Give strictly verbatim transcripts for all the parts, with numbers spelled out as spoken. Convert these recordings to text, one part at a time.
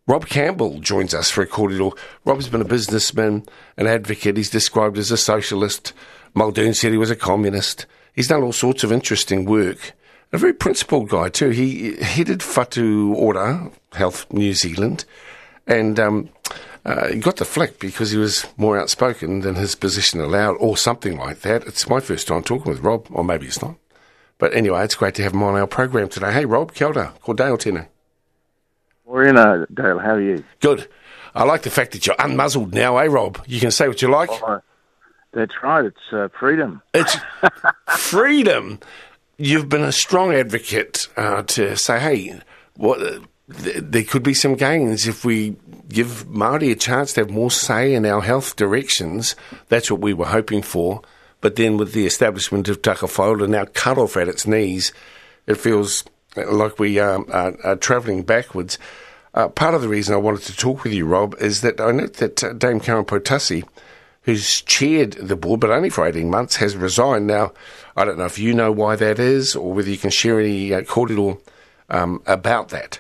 Rob Campbell joins us for a cordial. Rob's been a businessman, an advocate. He's described as a socialist. Muldoon said he was a communist. He's done all sorts of interesting work. A very principled guy too. He headed Whatu Ora Health New Zealand, and um, uh, he got the flick because he was more outspoken than his position allowed, or something like that. It's my first time talking with Rob, or maybe it's not. But anyway, it's great to have him on our program today. Hey Rob, kia ora, ko Dale tēnā. Morena, Dale, how are you? Good. I like the fact that you're unmuzzled now, eh, Rob? You can say what you like. Oh, that's right, it's uh, freedom. It's freedom. You've been a strong advocate uh, to say, hey, what, uh, th- there could be some gains if we give Māori a chance to have more say in our health directions. That's what we were hoping for. But then with the establishment of Taka Whaora now cut off at its knees, it feels like we um, are, are travelling backwards. Uh, part of the reason I wanted to talk with you, Rob, is that I note that uh, Dame Karen Poutasi, who's chaired the board, but only for eighteen months, has resigned. Now, I don't know if you know why that is, or whether you can share any uh, cordial um, about that.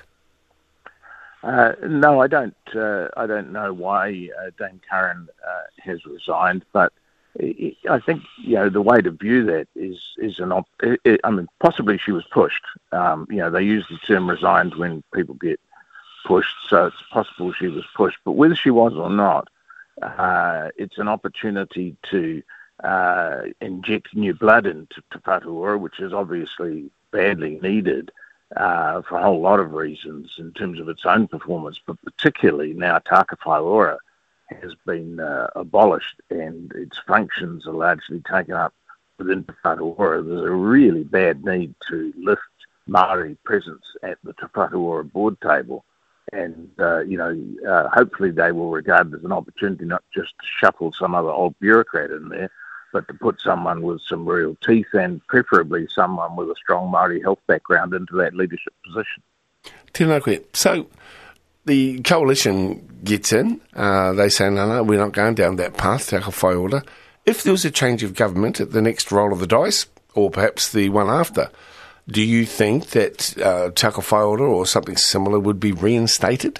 Uh, no, I don't. Uh, I don't know why uh, Dame Karen uh, has resigned, but I think you know the way to view that is is an. Op- it, I mean, possibly she was pushed. Um, you know, they use the term resigned when people get pushed, so it's possible she was pushed. But whether she was or not, uh, it's an opportunity to uh, inject new blood into Te Whatu Ora, which is obviously badly needed uh, for a whole lot of reasons in terms of its own performance, but particularly now Taka Whaora has been uh, abolished and its functions are largely taken up within Te Whatu Ora. There's a really bad need to lift Māori presence at the Te Whatu Ora board table. And, uh, you know, uh, hopefully they will regard it as an opportunity not just to shuffle some other old bureaucrat in there, but to put someone with some real teeth and preferably someone with a strong Māori health background into that leadership position. Tēnā koe. So the coalition gets in. Uh, they say, no, no, we're not going down that path, Taka Whaora. If there was a change of government at the next roll of the dice, or perhaps the one after, do you think that uh, Taka Whaora or something similar would be reinstated?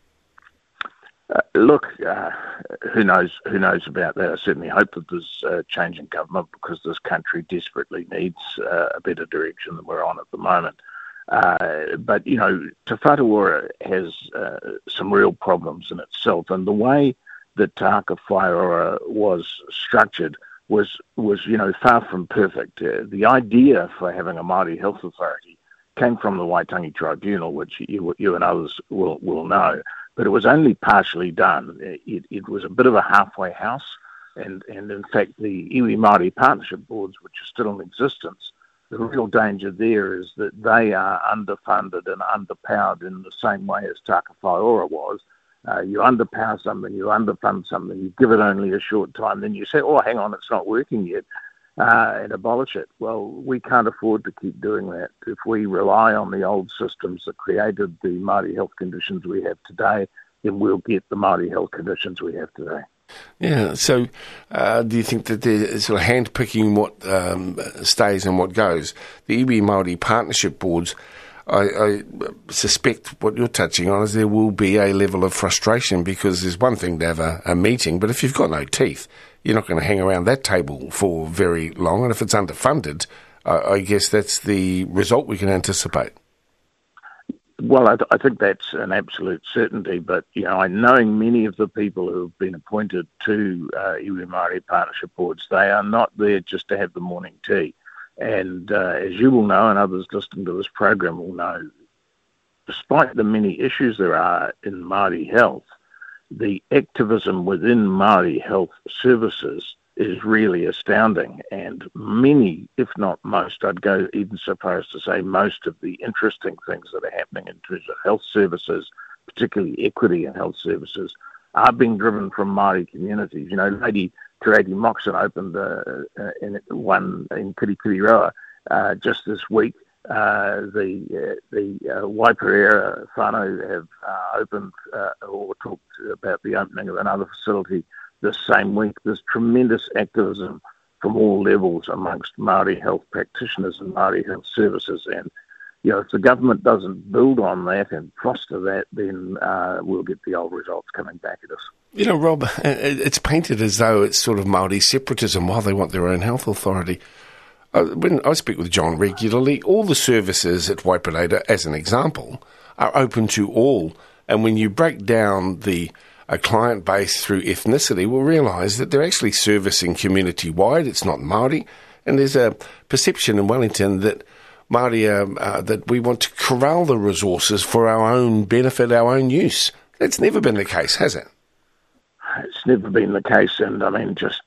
Uh, look, uh, who knows? Who knows about that? I certainly hope that there's a change in government because this country desperately needs uh, a better direction than we're on at the moment. Uh, but you know, Te Whatu Ora has uh, some real problems in itself, and the way that Taka Whaora was structured was was you know far from perfect. Uh, the idea for having a Māori health authority came from the Waitangi Tribunal, which you, you and others will will know. But it was only partially done. It, it was a bit of a halfway house, and, and in fact the Iwi Māori partnership boards, which are still in existence, the real danger there is that they are underfunded and underpowered in the same way as Taka Whaora was. Uh, you underpower something, you underfund something, you give it only a short time, then you say, oh, hang on, it's not working yet, uh, and abolish it. Well, we can't afford to keep doing that. If we rely on the old systems that created the Māori health conditions we have today, then we'll get the Māori health conditions we have today. Yeah, so uh, do you think that there's sort of hand-picking what um, stays and what goes? The Iwi Māori partnership boards, I, I suspect what you're touching on is there will be a level of frustration because there's one thing to have a, a meeting, but if you've got no teeth, you're not going to hang around that table for very long. And if it's underfunded, uh, I guess that's the result we can anticipate. Well, I, th- I think that's an absolute certainty. But, you know, I knowing many of the people who have been appointed to uh, Iwi Māori partnership boards, they are not there just to have the morning tea. And uh, as you will know, and others listening to this program will know, despite the many issues there are in Māori health, the activism within Māori health services is really astounding. And many, if not most, I'd go even so far as to say most of the interesting things that are happening in terms of health services, particularly equity in health services, are being driven from Māori communities. You know, Lady Te Reti Moxon opened uh, uh, in one in Kirikiriroa uh, just this week. Uh, the uh, the uh, Waipereira whānau have uh, opened uh, or talked about the opening of another facility this same week. There's tremendous activism from all levels amongst Māori health practitioners and Māori health services, and you know, if the government doesn't build on that and foster that, then uh, we'll get the old results coming back at us. You know, Rob, it's painted as though it's sort of Māori separatism while they want their own health authority. Uh, when I speak with John regularly, all the services at Waipareta, as an example, are open to all. And when you break down the a client base through ethnicity, we'll realise that they're actually servicing community-wide. It's not Māori. And there's a perception in Wellington that Māori, uh, uh, that we want to corral the resources for our own benefit, our own use. That's never been the case, has it? It's never been the case, and I mean, just